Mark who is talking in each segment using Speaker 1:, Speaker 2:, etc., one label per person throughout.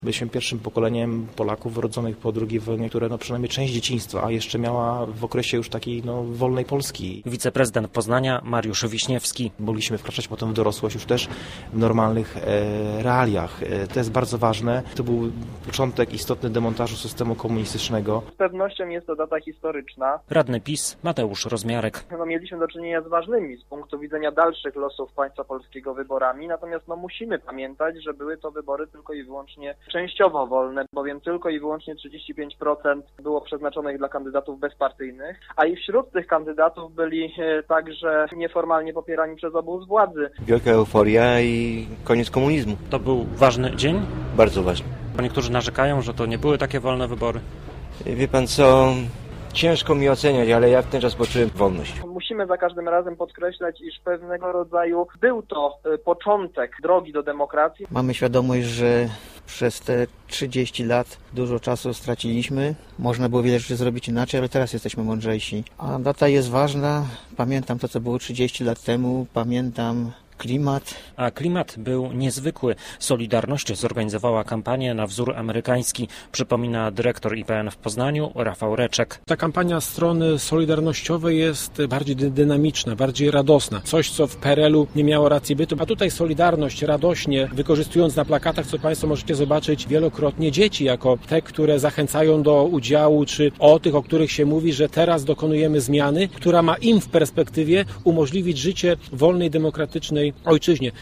Speaker 1: Byliśmy pierwszym pokoleniem Polaków urodzonych po II wojnie, które przynajmniej część dzieciństwa, a jeszcze miała w okresie już takiej wolnej Polski.
Speaker 2: Wiceprezydent Poznania Mariusz Wiśniewski.
Speaker 1: Mogliśmy wkraczać potem w dorosłość już też w normalnych realiach. To jest bardzo ważne. To był początek istotny demontażu systemu komunistycznego.
Speaker 3: Z pewnością jest to data historyczna.
Speaker 2: Radny PiS Mateusz Rozmiarek.
Speaker 3: Mieliśmy do czynienia z ważnymi z punktu widzenia dalszych losów państwa polskiego wyborami, natomiast musimy pamiętać, że były to wybory tylko i wyłącznie częściowo wolne, bowiem tylko i wyłącznie 35% było przeznaczonych dla kandydatów bezpartyjnych, a i wśród tych kandydatów byli także nieformalnie popierani przez obóz władzy.
Speaker 4: Wielka euforia i koniec komunizmu.
Speaker 2: To był ważny dzień?
Speaker 4: Bardzo ważny.
Speaker 2: Bo niektórzy narzekają, że to nie były takie wolne wybory.
Speaker 4: Wie pan co, ciężko mi oceniać, ale ja w ten czas poczułem wolność.
Speaker 3: Musimy za każdym razem podkreślać, iż pewnego rodzaju był to początek drogi do demokracji.
Speaker 5: Mamy świadomość, że przez te 30 lat dużo czasu straciliśmy. Można było wiele rzeczy zrobić inaczej, ale teraz jesteśmy mądrzejsi. A data jest ważna. Pamiętam to, co było 30 lat temu. Pamiętam klimat.
Speaker 2: A klimat był niezwykły. Solidarność zorganizowała kampanię na wzór amerykański, przypomina dyrektor IPN w Poznaniu Rafał Reczek.
Speaker 6: Ta kampania strony solidarnościowej jest bardziej dynamiczna, bardziej radosna. Coś, co w PRL-u nie miało racji bytu. A tutaj Solidarność radośnie, wykorzystując na plakatach, co Państwo możecie zobaczyć wielokrotnie, dzieci jako te, które zachęcają do udziału, czy o tych, o których się mówi, że teraz dokonujemy zmiany, która ma im w perspektywie umożliwić życie wolnej, demokratycznej ojczyźnie.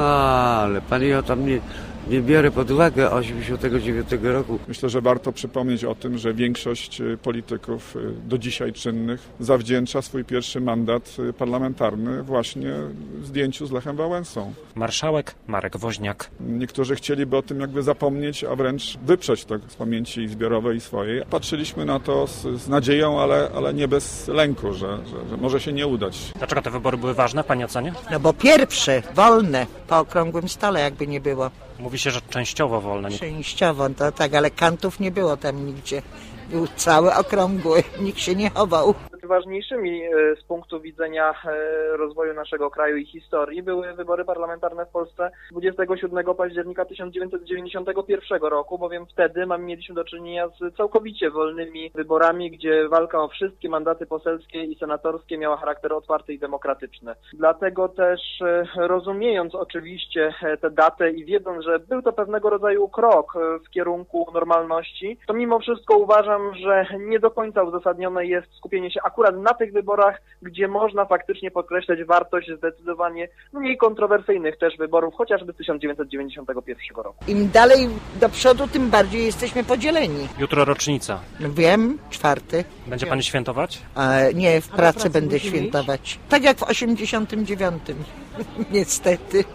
Speaker 7: Ale pan ja tam nie biorę pod uwagę 89 roku.
Speaker 8: Myślę, że warto przypomnieć o tym, że większość polityków do dzisiaj czynnych zawdzięcza swój pierwszy mandat parlamentarny właśnie zdjęciu z Lechem Wałęsą.
Speaker 2: Marszałek Marek Woźniak.
Speaker 8: Niektórzy chcieliby o tym jakby zapomnieć, a wręcz wyprzeć to z pamięci zbiorowej i swojej. Patrzyliśmy na to z nadzieją, ale nie bez lęku, że może się nie udać.
Speaker 2: Dlaczego te wybory były ważne w Pani ocenie?
Speaker 9: No bo pierwsze, wolne, po okrągłym stole jakby nie było.
Speaker 2: Mówi się, że częściowo wolne.
Speaker 9: Częściowo, to tak, ale kantów nie było tam nigdzie. Był cały okrągły, nikt się nie chował.
Speaker 3: Ważniejszymi z punktu widzenia rozwoju naszego kraju i historii były wybory parlamentarne w Polsce 27 października 1991 roku, bowiem wtedy mieliśmy do czynienia z całkowicie wolnymi wyborami, gdzie walka o wszystkie mandaty poselskie i senatorskie miała charakter otwarty i demokratyczny. Dlatego też rozumiejąc oczywiście tę datę i wiedząc, że był to pewnego rodzaju krok w kierunku normalności, to mimo wszystko uważam, że nie do końca uzasadnione jest skupienie się akurat na tych wyborach, gdzie można faktycznie podkreślać wartość zdecydowanie mniej kontrowersyjnych też wyborów, chociażby z 1991 roku.
Speaker 9: Im dalej do przodu, tym bardziej jesteśmy podzieleni.
Speaker 2: Jutro rocznica.
Speaker 9: Wiem, 4.
Speaker 2: Będzie Pani świętować?
Speaker 9: Nie, w pracy będę świętować. Tak jak w 89. Niestety.